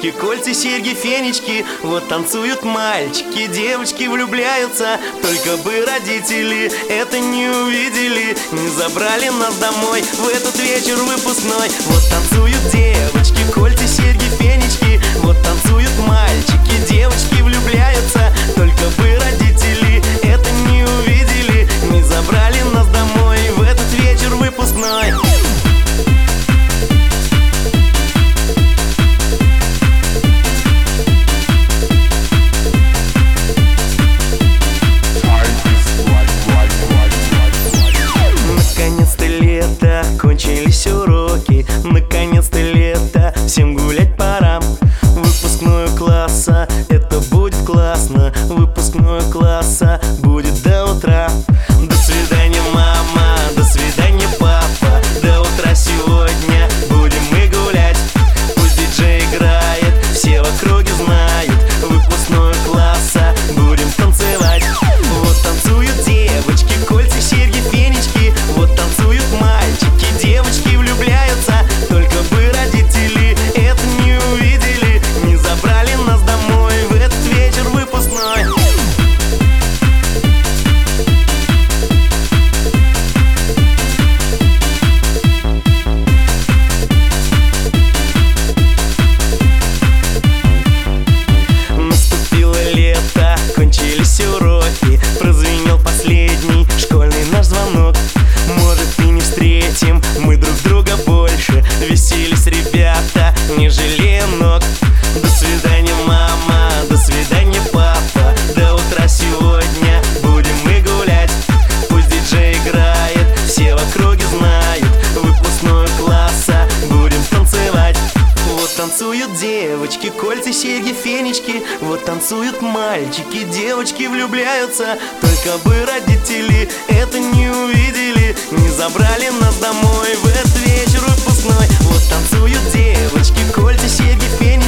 девочки, кольца, серьги, фенечки. Вот танцуют мальчики, девочки влюбляются. Только бы родители это не увидели, не забрали нас домой в этот вечер выпускной. Вот танцуют девочки, кольца, серьги, фенечки. Вот танцуют мальчики, девочки влюбляются. Только бы родители это не увидели, не забрали нас домой в этот вечер выпускной. Наконец-то лето, кончились уроки. Наконец-то лето, всем гулять пора. Выпускной класса, это будет классно. Выпускной класса будет до утра. До свидания, мама, до свидания, папа. До утра сегодня будем мы гулять. Пусть диджей играет, все в округе знают. Выпускной класса будем танцевать. Вот танцуют девочки, кольца, серьги, фенечки. Вот танцуют мальчики, девочки влюбляются. Только бы родители это не увидели, не забрали нас домой в этот вечер выпускной. Наступило лето, кончились уроки. Прозвенел последний школьный наш звонок. Может, и не встретим мы друг друга больше. Веселись, ребята, не жалея ног. До свидания, мама, до свидания, папа. До утра сегодня будем мы гулять. Пусть диджей играет, все в округе знают. Выпускной класса будем танцевать. Вот танцуют девочки, кольца, серьги, фенечки. Вот танцуют мальчики, девочки влюбляются. Только бы родители это не увидели, не забрали нас домой в этот вечер выпускной. Вот танцуют девочки, кольца, серьги, фенечки.